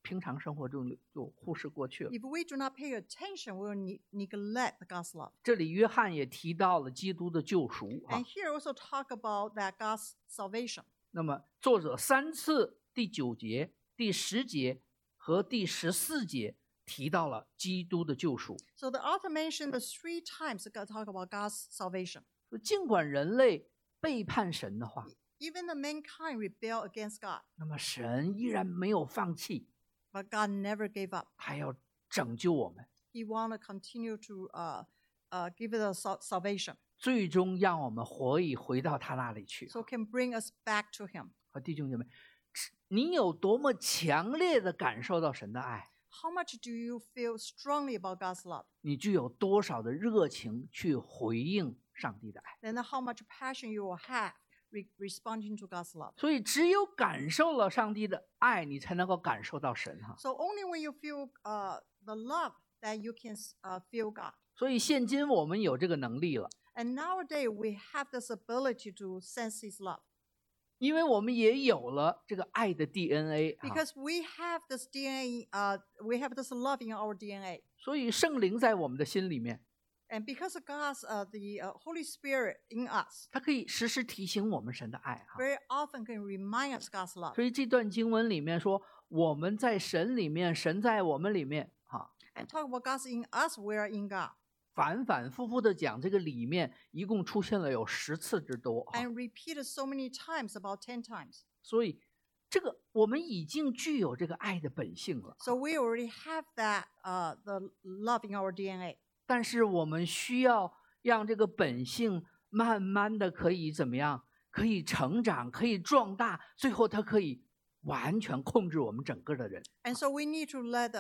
平常生活中就忽视过去了。 If we do not pay attention, we will neglect God's love. 这里约翰也提到了基督的救赎 And here also talk about that God's salvation. 那么作者3次第9节、第10节和第14节提到了基督的救赎。 So the author mentioned the 3 times God talk about God's salvation. 尽管人类背叛神的话， Even the mankind rebel against God, 那么神依然没有放弃， but God never gave up. 他要拯救我们， He want to continue to give us salvation, 最终让我们回到他那里去。 so can bring us back to Him. 弟兄姐妹，你有多么强烈的感受到神的爱， How much do you feel strongly about God's love? 你具有多少的热情去回应上帝的爱。 Then how much passion you will have responding to God's love. 所以只有感受了上帝的爱，你才能够感受到神哈。 So only when you feel the love that you can feel God. 所以现今我们有这个能力了， And nowadays we have this ability to sense His love 因为我们也有了这个爱的 DNA 哈。 because we have this DNA. We have this love in our DNA. 所以圣灵在我们的心里面， And because of God's the Holy Spirit in us, 它可以时时提醒我们神的爱哈。 very often can remind us God's love. 所以这段经文里面说，我们在神里面，神在我们里面哈。 And talk about God's in us, we are in God. 反反复复的讲这个里面，一共出现了有10次之多哈。 And repeated so many times, about 10 times. 所以这个我们已经具有这个爱的本性了， So we already have that the love in our DNA. 但是我们需要让这个本性慢慢的可以怎么样？可以成长，可以壮大，最后它可以完全控制我们整个的人。 And so we need to let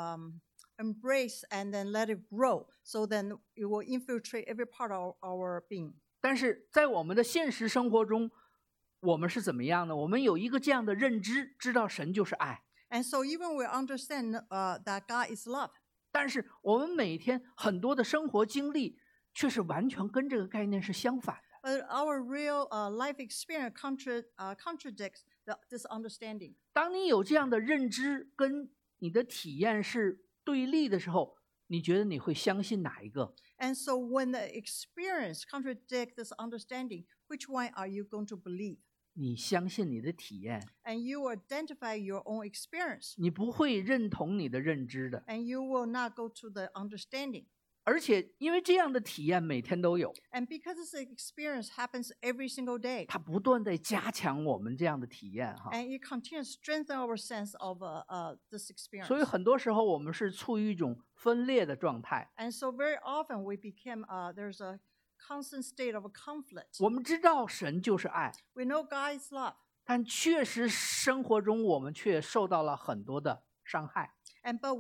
embrace and then let it grow. So then it will infiltrate every part of our being. 但是在我们的现实生活中，我们是怎么样呢？我们有一个这样的认知，知道神就是爱， And so even we understand that God is love, 但是我们每天很多的生活经历却是完全跟这个概念是相反的。 but our real life experience contradicts this understanding. 当你有这样的认知跟你的体验是对立的时候，你觉得你会相信哪一个？ And so when the experience contradicts this understanding, which one are you going to believe? 你相信你的体验， And you identify your own experience, 你不会认同你的认知的。 and you will not go to the understanding. 而且因为这样的体验每天都有， And because this experience happens every single day, 它不断在加强我们这样的体验哈。 and it continues to strengthen our sense of this experience. 所以很多时候我们是处于一种分裂的状态。 And so very often we became, there's a constant state of conflict. 我们知道神就是爱， We know God is love, 但确实生活中我们却受到了很多的伤害。 but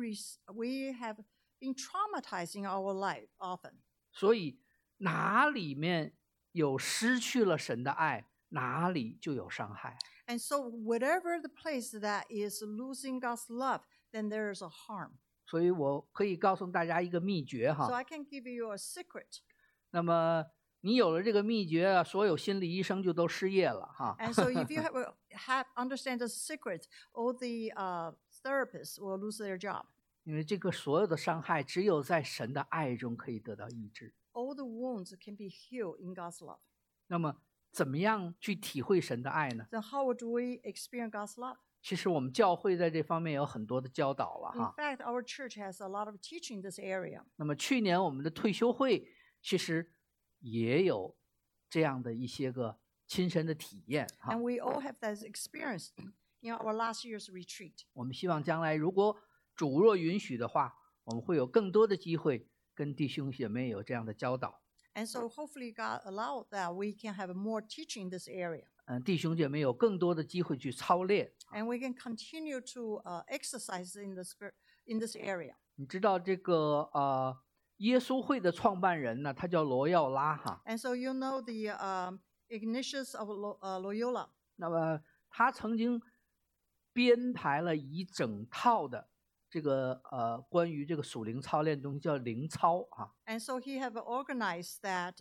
we have been traumatized in our life often. 所以哪里面有失去了神的爱，哪里就有伤害。 And so whatever the place that is losing God's love, then there is a harm. 所以我可以告诉大家一个秘诀 So 哈。 I can give you a secret. 那么你有了这个秘诀啊，所有心理医生就都失业了哈。 And so if you have understand the secret, all the therapists will lose their job. 因为这个所有的伤害，只有在神的爱中可以得到医治。 All the wounds can be healed in God's love. 那么怎么样去体会神的爱呢？ Then how do we experience God's love? 其实我们教会在这方面有很多的教导了 In 哈。 fact, our church has a lot of teaching in this area. 那么去年我们的退休会其实也有这样的一些个亲身的体验哈 And。we all have that experience in our last year's retreat. 我们希望将来如果主若允许的话，我们会有更多的机会跟弟兄姐妹有这样的教导。 And so hopefully God allowed that we can have more teaching in this area. 弟兄姐妹有更多的机会去操练。 And we can continue to exercise in this area. 你知道这个耶稣会的创办人呢，他叫罗耀拉哈。 And so you know the Ignatius of Loyola. 那么他曾经编排了一整套的这个关于这个属灵操练的东西，叫灵操啊。 And so he have organized that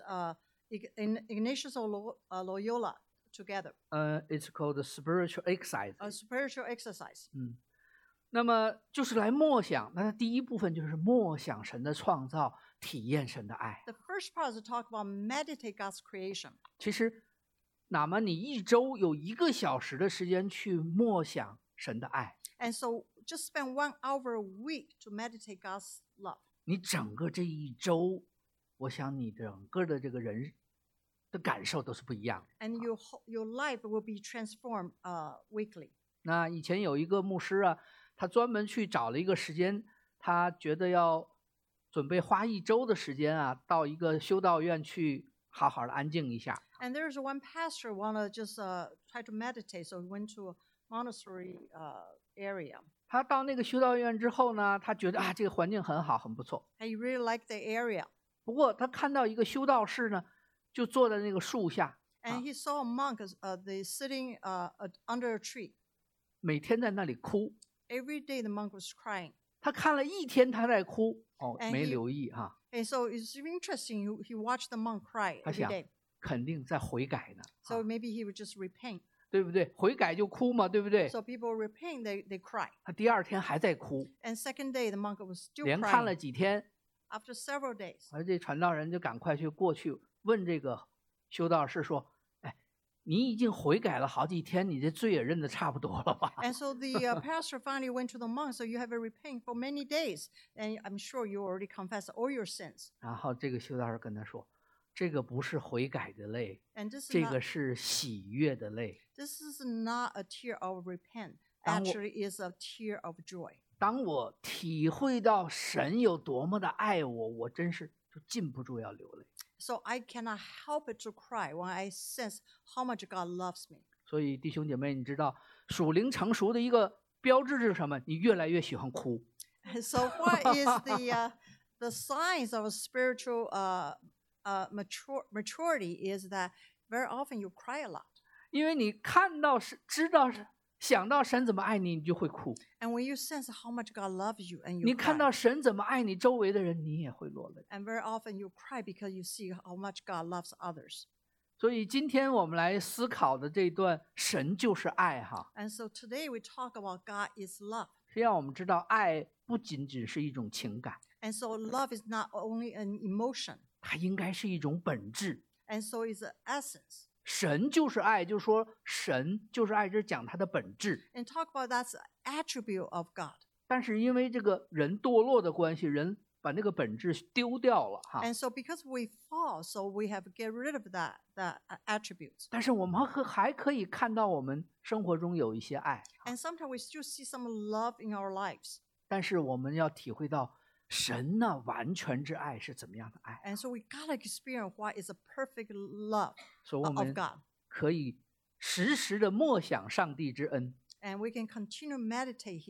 Ignatius of Loyola together, It's called spiritual exercise。 a spiritual exercise. 那么就是来默想，那第一部分就是默想神的创造，体验神的爱。 The first part is to talk about meditate God's creation. 其实哪么你一周有1个小时的时间去默想神的爱， And so just spend 1 hour a week to meditate God's love. 你整个这一周，我想你整个的这个人的感受都是不一样的。 And your life will be transformed weekly. 那以前有一个牧师啊，他专门去找了一个时间，他觉得要准备花1周的时间啊，到一个修道院去好好的安静一下。 And there's one pastor wanna just try to meditate, so he went to a monastery area. 他到那个修道院之后呢，他觉得啊，这个环境很好，很不错。 And he really liked the area. 不过他看到一个修道士呢，就坐在那个树下， And he saw a monk they sitting under a tree. 每天在那里哭。 Every day the monk was crying. 他看了1天他在哭， And 没 he- 留意哈， And so it's interesting. He watched the monk cry 他 every 想 day. 肯定在悔改呢， So maybe he would just repent. 对不对？悔改就哭嘛，对不对？ So people repent, they cry. 他第2天还在哭， And second day, the monk was still 连看了 crying. 几天， After several days, 而这传道人就赶快过去问这个修道士说：“哎，你已经悔改了好几天，你这罪也认得差不多了吧 and so the pastor finally went to the monk. So you have been repenting for many days, and I'm sure you already confessed all your sins.？” 然后这个修道士跟他说：“这个不是悔改的泪， And this is 这 not 个是喜悦的泪。 this is not a tear of repent. 当我- Actually, is a tear of joy. 当我体会到神有多么的爱我，我真是就禁不住要流泪。 So I cannot help it to cry when I sense how much God loves me. 所以弟兄姐妹，你知道属灵成熟的一个标志是什么？你越来越喜欢哭。 And so what is the signs of a spiritual maturity is that very often you cry a lot. 因为你看到是知道是想到神怎么爱你，你就会哭； And when you sense how much God loves you and 你 you 看 cry. 到神怎么爱你周围的人，你也会落泪。 And very often you cry because you see how much God loves others. 所以今天我们来思考的这段“神就是爱”哈， And so today we talk about God is love. 是让我们知道爱不仅仅是一种情感， And so love is not only an emotion. 它应该是一种本质。 And so it's an essence. 神就是爱，就是说神就是爱，这是讲它的本质。 And talk about that's an attribute of God. 但是因为这个人堕落的关系，人把那个本质丢掉了哈。 And so because we fall, so we have to get rid of that attributes. 但是我们还可以看到我们生活中有一些爱， And sometimes we still see some love in our lives. 但是我们要体会到神呢完全之爱是怎么样的爱， And so we gotta experience what is a perfect love 所以我 of 们 God. 可以时时的默想上帝之恩， And we can continue meditate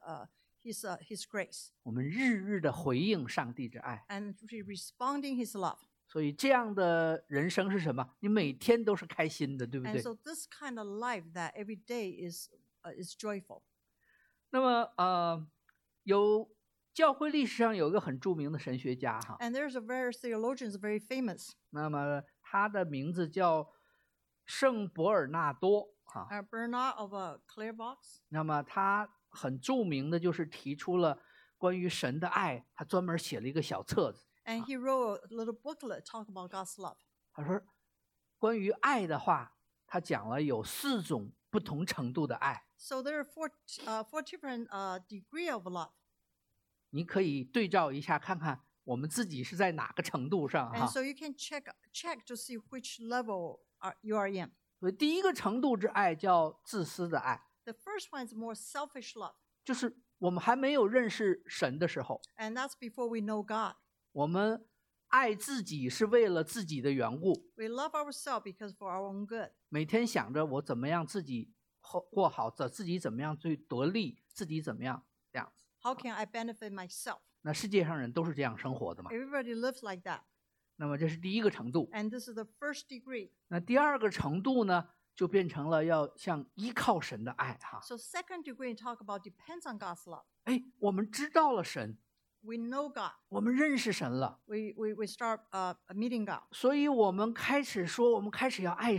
His grace 我们日日的回应上帝之爱。 and responding His love. 所以这样的人生是什么？你每天都是开心的，对不 And 对？ so this kind of life that every day is joyful. 那么有教会历史上有一个很著名的神学家哈， And there's a very theologian very famous, 那么他的名字叫圣伯尔纳多哈。 Bernard of Clairvaux. 那么他很著名的就是提出了关于神的爱，他专门写了一个小册子。 And he wrote a little booklet talk about God's love. 他说，关于爱的话，他讲了有4种不同程度的爱， So there are four different degree of love. 你可以对照一下，看看我们自己是在哪个程度上 And 哈。 so you can check to see which level you are in. 所以第一个程度之爱叫自私的爱， The first one is more selfish love. 就是我们还没有认识神的时候， And that's before we know God. 我们爱自己是为了自己的缘故， We love ourselves because for our own good. 每天想着我怎么样自己过好，自己怎么样去得利，自己怎么样这样子。 How can I benefit myself? 那世界上人都是这样生活的嘛。 Everybody lives like that. 那么这是第一个程度。 And this is the first degree. 那第二个程度呢，就变成了要像依靠神的爱哈。 So second degree talk about depends on God's love. 哎，我们知道了神， We know God. 我们认识神了， We start meeting God. 所以我们开始说，我们开始要爱神。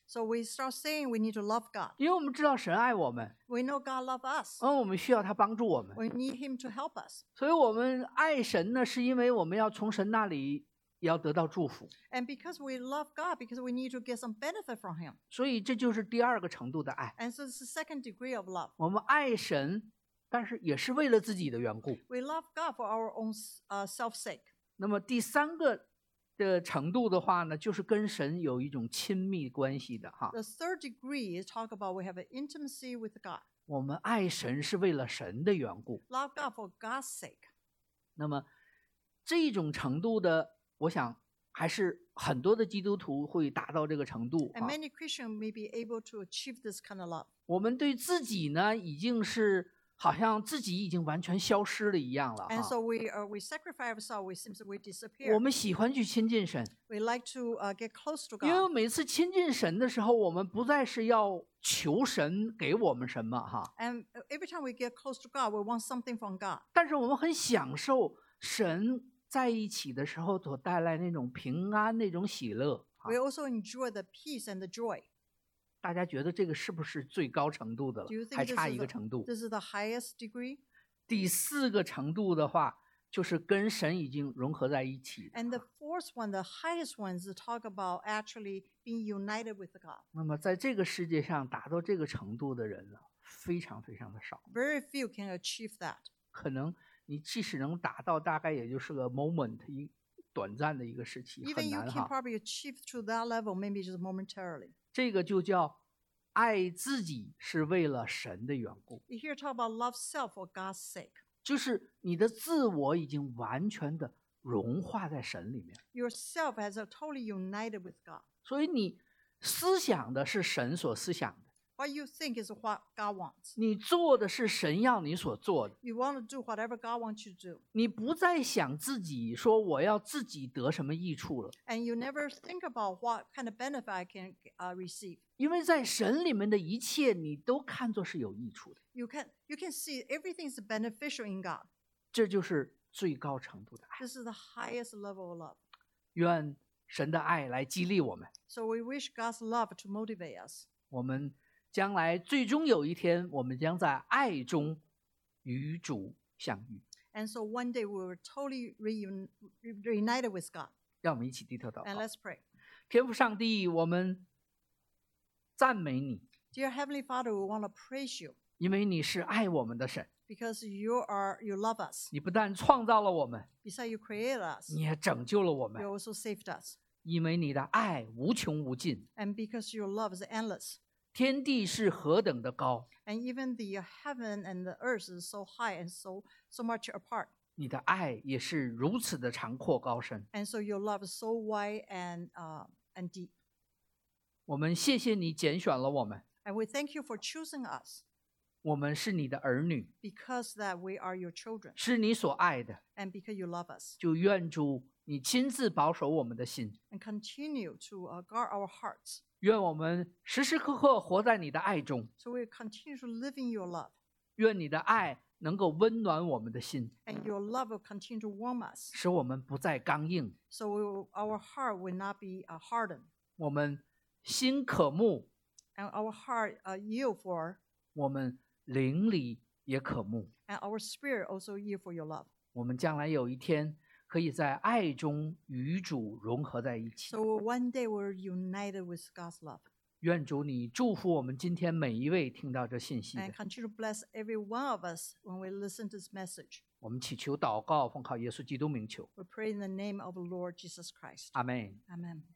So we start saying we need to love God. 因为我们知道神爱我们， We know God loves us. 我们需要他帮助我们， We need Him to help us. 所以我们爱神呢，是因为我们要从神那里也要得到祝福， And because we love God, because we need to get some benefit from Him. 所以这就是第二个程度的爱。 And so it's the second degree of love. 我们爱神，但是也是为了自己的缘故。 We love God for our own self-sake. 那么第三个的程度的话呢，就是跟神有一种亲密关系的哈。 The third degree is talk about we have an intimacy with God. 我们爱神是为了神的缘故。 Love God for God's sake. 那么这种程度的，我想还是很多的基督徒会达到这个程度 And 啊。 many Christians may be able to achieve this kind of love. 我们对自己呢，已经是好像自己已经完全消失了一样了 And 哈。 so we sacrifice ourselves. We seems we disappear. 我们喜欢去亲近神， We like to get close to 因为 God. 每次亲近神的时候，我们不再是要求神给我们什么哈， And every time we get close to God, we want something from God. 但是我们很享受神在一起的时候所带来那种平安、那种喜乐。 We also enjoy the peace and the joy. 大家觉得这个是不是最高程度的了 Do you？think 还 this 差 is 一个 the- 程度。 This is the highest degree. 第四个程度的话，就是跟神已经融合在一起的 And the 哈。 fourth one, the highest one, is to talk about actually being united with God. 那么在这个世界上达到这个程度的人呢，非常非常的少。 Very few can achieve that. 可能你即使能达到，大概也就是个 moment 短暂的一个时期， Even 很 you 难 can 哈。 probably achieve to that level, maybe just momentarily. 这个就叫爱自己是为了神的缘故， You hear talk about love self for God's sake. 就是你的自我已经完全的融化在神里面， Yourself has totally united with God. 所以你思想的是神所思想的， What you think is what God wants. 你做的是神要你所做的， You want to do whatever God wants you to do. 你不再想自己说我要自己得什么益处了， And you never think about what kind of benefit I can receive. 因为在神里面的一切你都看作是有益处的， You can see everything is beneficial in God. 这就是最高程度的爱。 This is the highest level of love. 愿神的爱来激励我们， So we wish God's love to motivate us. 我们将来最终有一天，我们将在爱中与主相遇。 And so one day we were totally reunited with God. 让我们一起低头祷 And 告。 let's pray. 天父上帝，我们赞美你， Dear Heavenly Father, we want to praise you 因为你是爱我们的神。 because you love us. 你不但创造了我们， Besides, you created us. 你也拯救了我 You 们， also saved us. 因为你的爱无穷无尽。 And because your love is endless. 天地是何等的高， And even the heaven and the earth is so high and so much apart. 你的爱也是如此的长阔高深。 And so your love is so wide and deep. 我们谢谢你拣选了我们， And we thank you for choosing us 我们是你的儿女， because that we are your children 是你所爱的。 and because you love us. 就愿主你亲自保守我们的心， And continue to guard our hearts. 愿我们时时刻刻活在你的爱中， So we continue to live in your love. 愿你的爱能够温暖我们的心， And your love will continue to warm us. 使我们不再刚硬， So our heart will not be hardened. 我们心渴慕， And our heart yield for, 我们灵里也渴慕。 and our spirit also yield for your love. 我们将来有一天可以在爱中与主融合在一起。 So one day we're united with God's love. 愿主你祝福我们今天每一位听到这信息 And 的， continue to bless every one of us when we listen to this message. 我们祈求祷告，奉靠耶稣基督名求， We pray in the name of the Lord Jesus Christ. 阿门。 Amen.